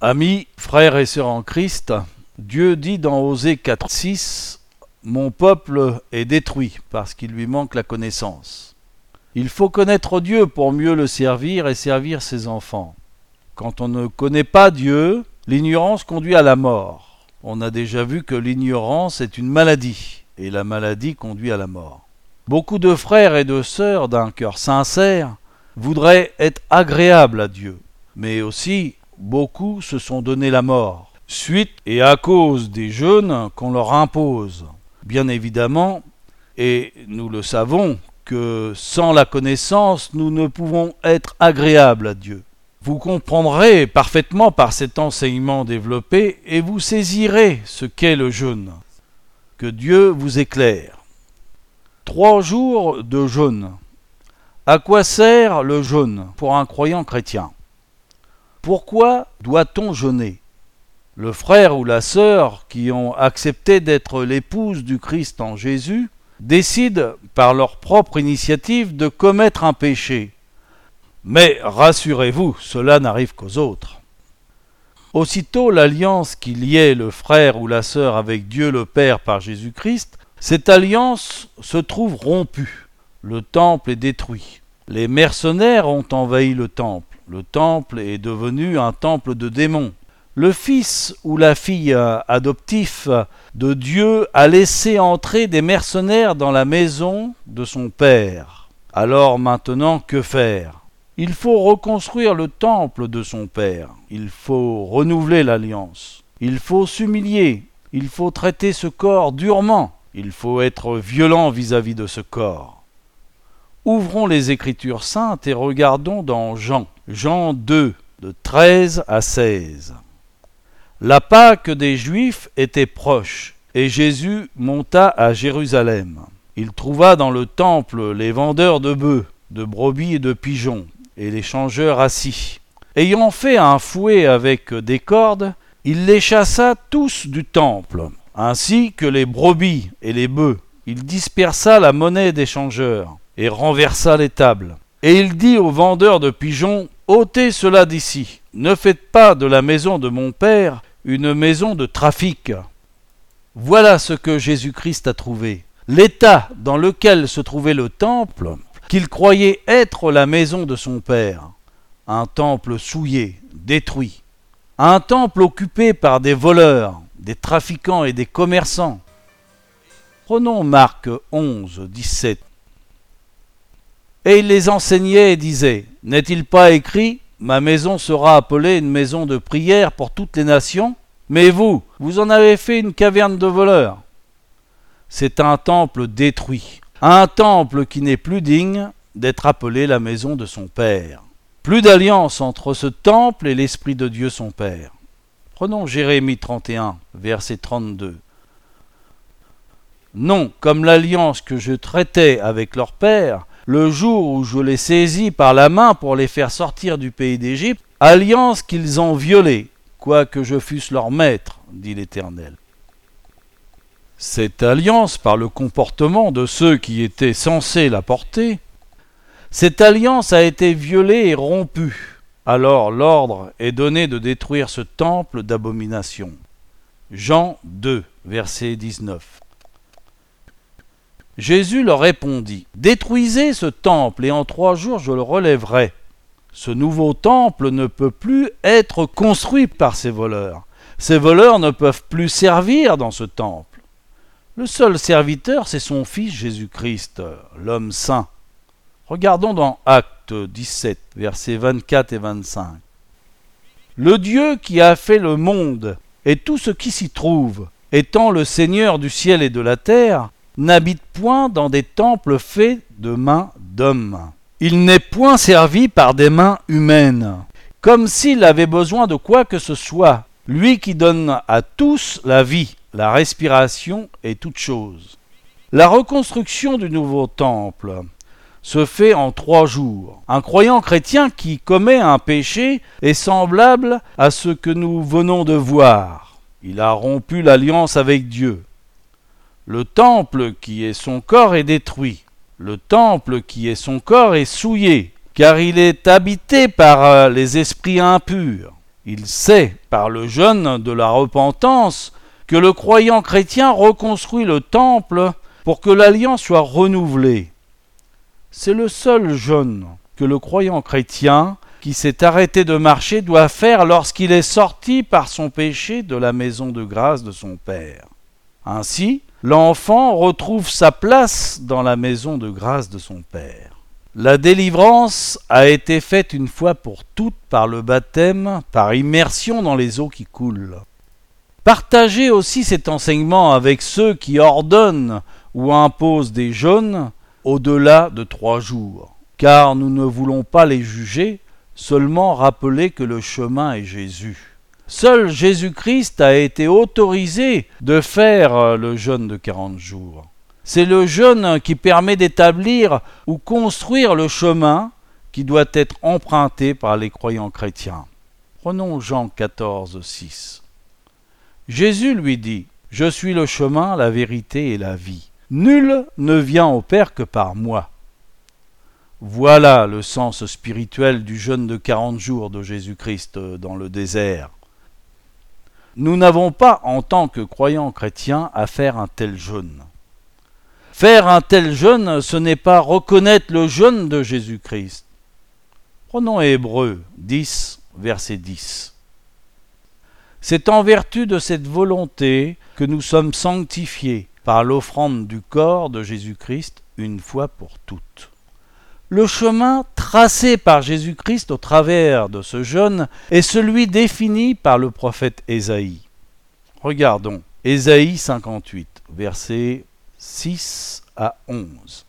Amis, frères et sœurs en Christ, Dieu dit dans Osée 4,6 « Mon peuple est détruit parce qu'il lui manque la connaissance ». Il faut connaître Dieu pour mieux le servir et servir ses enfants. Quand on ne connaît pas Dieu, l'ignorance conduit à la mort. On a déjà vu que l'ignorance est une maladie, et la maladie conduit à la mort. Beaucoup de frères et de sœurs d'un cœur sincère voudraient être agréables à Dieu, mais aussi beaucoup se sont donné la mort, suite et à cause des jeûnes qu'on leur impose. Bien évidemment, et nous le savons, que sans la connaissance, nous ne pouvons être agréables à Dieu. Vous comprendrez parfaitement par cet enseignement développé et vous saisirez ce qu'est le jeûne. Que Dieu vous éclaire. 3 jours de jeûne. À quoi sert le jeûne pour un croyant chrétien ? Pourquoi doit-on jeûner ? Le frère ou la sœur qui ont accepté d'être l'épouse du Christ en Jésus décident par leur propre initiative de commettre un péché. Mais rassurez-vous, cela n'arrive qu'aux autres. Aussitôt l'alliance qui liait le frère ou la sœur avec Dieu le Père par Jésus-Christ, cette alliance se trouve rompue. Le temple est détruit. Les mercenaires ont envahi le temple. Le temple est devenu un temple de démons. Le fils ou la fille adoptif de Dieu a laissé entrer des mercenaires dans la maison de son père. Alors maintenant, que faire ? Il faut reconstruire le temple de son père. Il faut renouveler l'alliance. Il faut s'humilier. Il faut traiter ce corps durement. Il faut être violent vis-à-vis de ce corps. Ouvrons les Écritures saintes et regardons dans Jean 2, de 13 à 16. La Pâque des Juifs était proche, et Jésus monta à Jérusalem. Il trouva dans le temple les vendeurs de bœufs, de brebis et de pigeons, et les changeurs assis. Ayant fait un fouet avec des cordes, il les chassa tous du temple, ainsi que les brebis et les bœufs. Il dispersa la monnaie des changeurs, et renversa les tables. Et il dit aux vendeurs de pigeons, « Ôtez cela d'ici, ne faites pas de la maison de mon père une maison de trafic. » Voilà ce que Jésus-Christ a trouvé. L'état dans lequel se trouvait le temple, qu'il croyait être la maison de son père. Un temple souillé, détruit. Un temple occupé par des voleurs, des trafiquants et des commerçants. Prenons Marc 11, 17. Et il les enseignait et disait, « N'est-il pas écrit, ma maison sera appelée une maison de prière pour toutes les nations ? Mais vous en avez fait une caverne de voleurs. » C'est un temple détruit, un temple qui n'est plus digne d'être appelé la maison de son Père. Plus d'alliance entre ce temple et l'Esprit de Dieu son Père. Prenons Jérémie 31, verset 32. « Non, comme l'alliance que je traitais avec leur père, le jour où je les saisis par la main pour les faire sortir du pays d'Égypte, alliance qu'ils ont violée, quoique je fusse leur maître, dit l'Éternel. » Cette alliance, par le comportement de ceux qui étaient censés la porter, cette alliance a été violée et rompue. Alors l'ordre est donné de détruire ce temple d'abomination. Jean 2, verset 19. Jésus leur répondit, « Détruisez ce temple et en 3 jours je le relèverai. » Ce nouveau temple ne peut plus être construit par ces voleurs. Ces voleurs ne peuvent plus servir dans ce temple. Le seul serviteur, c'est son Fils Jésus-Christ, l'homme saint. Regardons dans Actes 17, versets 24 et 25. « Le Dieu qui a fait le monde et tout ce qui s'y trouve, étant le Seigneur du ciel et de la terre, n'habite point dans des temples faits de mains d'hommes. Il n'est point servi par des mains humaines, comme s'il avait besoin de quoi que ce soit, lui qui donne à tous la vie, la respiration et toutes choses. » La reconstruction du nouveau temple se fait en 3 jours. Un croyant chrétien qui commet un péché est semblable à ce que nous venons de voir. Il a rompu l'alliance avec Dieu. Le temple qui est son corps est détruit. Le temple qui est son corps est souillé, car il est habité par les esprits impurs. Il sait, par le jeûne de la repentance, que le croyant chrétien reconstruit le temple pour que l'alliance soit renouvelée. C'est le seul jeûne que le croyant chrétien qui s'est arrêté de marcher doit faire lorsqu'il est sorti par son péché de la maison de grâce de son Père. Ainsi, l'enfant retrouve sa place dans la maison de grâce de son Père. La délivrance a été faite une fois pour toutes par le baptême, par immersion dans les eaux qui coulent. Partagez aussi cet enseignement avec ceux qui ordonnent ou imposent des jeûnes au-delà de 3 jours, car nous ne voulons pas les juger, seulement rappeler que le chemin est Jésus. Seul Jésus-Christ a été autorisé de faire le jeûne de 40 jours. C'est le jeûne qui permet d'établir ou construire le chemin qui doit être emprunté par les croyants chrétiens. Prenons Jean 14, 6. Jésus lui dit « Je suis le chemin, la vérité et la vie. Nul ne vient au Père que par moi. » Voilà le sens spirituel du jeûne de 40 jours de Jésus-Christ dans le désert. Nous n'avons pas, en tant que croyants chrétiens, à faire un tel jeûne. Faire un tel jeûne, ce n'est pas reconnaître le jeûne de Jésus-Christ. Prenons Hébreux 10, verset 10. C'est en vertu de cette volonté que nous sommes sanctifiés par l'offrande du corps de Jésus-Christ une fois pour toutes. Le chemin tracé par Jésus-Christ au travers de ce jeûne est celui défini par le prophète Ésaïe. Regardons, Ésaïe 58, versets 6 à 11.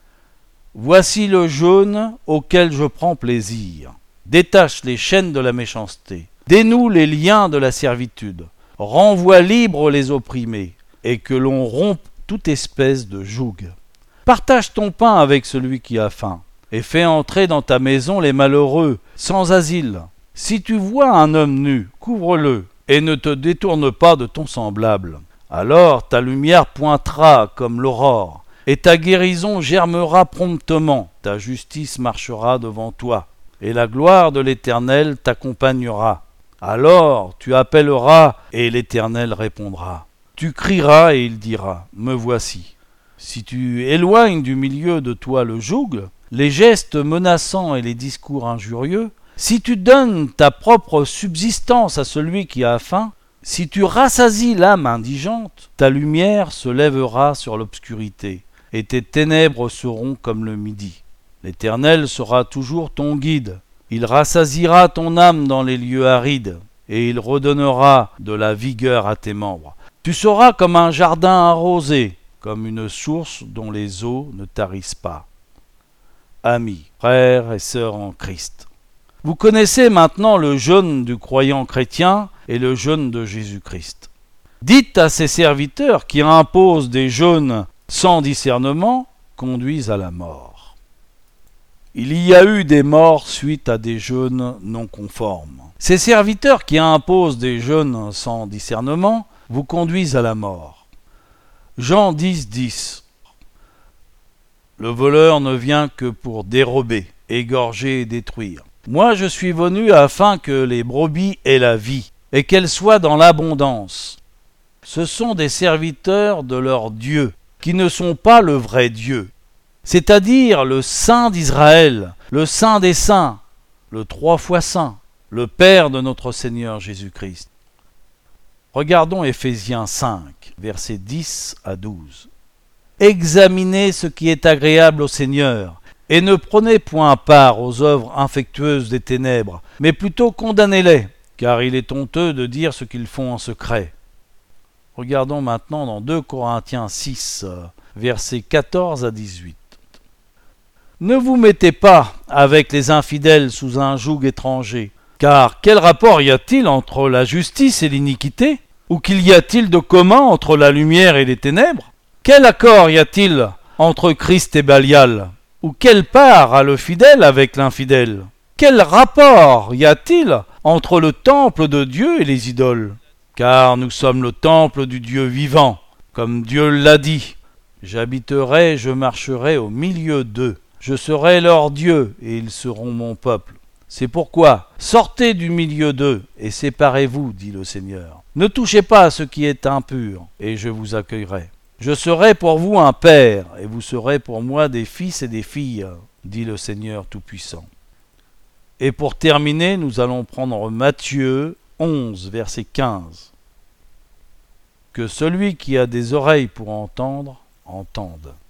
Voici le jeûne auquel je prends plaisir. Détache les chaînes de la méchanceté, dénoue les liens de la servitude, renvoie libres les opprimés, et que l'on rompe toute espèce de joug. Partage ton pain avec celui qui a faim, et fais entrer dans ta maison les malheureux, sans asile. Si tu vois un homme nu, couvre-le, et ne te détourne pas de ton semblable. Alors ta lumière pointera comme l'aurore, et ta guérison germera promptement, ta justice marchera devant toi, et la gloire de l'Éternel t'accompagnera. Alors tu appelleras, et l'Éternel répondra. Tu crieras, et il dira, me voici. Si tu éloignes du milieu de toi le joug, les gestes menaçants et les discours injurieux, si tu donnes ta propre subsistance à celui qui a faim, si tu rassasies l'âme indigente, ta lumière se lèvera sur l'obscurité, et tes ténèbres seront comme le midi. L'Éternel sera toujours ton guide, il rassasiera ton âme dans les lieux arides, et il redonnera de la vigueur à tes membres. Tu seras comme un jardin arrosé, comme une source dont les eaux ne tarissent pas. Amis, frères et sœurs en Christ, vous connaissez maintenant le jeûne du croyant chrétien et le jeûne de Jésus-Christ. Dites à ces serviteurs qui imposent des jeûnes sans discernement, conduisent à la mort. Il y a eu des morts suite à des jeûnes non conformes. Ces serviteurs qui imposent des jeûnes sans discernement vous conduisent à la mort. Jean 10, 10. Le voleur ne vient que pour dérober, égorger et détruire. Moi je suis venu afin que les brebis aient la vie, et qu'elles soient dans l'abondance. Ce sont des serviteurs de leur Dieu, qui ne sont pas le vrai Dieu, c'est-à-dire le Saint d'Israël, le Saint des Saints, le 3 fois Saint, le Père de notre Seigneur Jésus-Christ. Regardons Éphésiens 5, versets 10 à 12. Examinez ce qui est agréable au Seigneur, et ne prenez point part aux œuvres infectueuses des ténèbres, mais plutôt condamnez-les, car il est honteux de dire ce qu'ils font en secret. Regardons maintenant dans 2 Corinthiens 6, versets 14 à 18. Ne vous mettez pas avec les infidèles sous un joug étranger, car quel rapport y a-t-il entre la justice et l'iniquité? Ou qu'il y a-t-il de commun entre la lumière et les ténèbres? Quel accord y a-t-il entre Christ et Balial? Ou quelle part a le fidèle avec l'infidèle? Quel rapport y a-t-il entre le temple de Dieu et les idoles? Car nous sommes le temple du Dieu vivant, comme Dieu l'a dit. J'habiterai, je marcherai au milieu d'eux. Je serai leur Dieu, et ils seront mon peuple. C'est pourquoi, sortez du milieu d'eux et séparez-vous, dit le Seigneur. Ne touchez pas à ce qui est impur, et je vous accueillerai. Je serai pour vous un père, et vous serez pour moi des fils et des filles, dit le Seigneur Tout-Puissant. Et pour terminer, nous allons prendre Matthieu 11, verset 15. Que celui qui a des oreilles pour entendre, entende.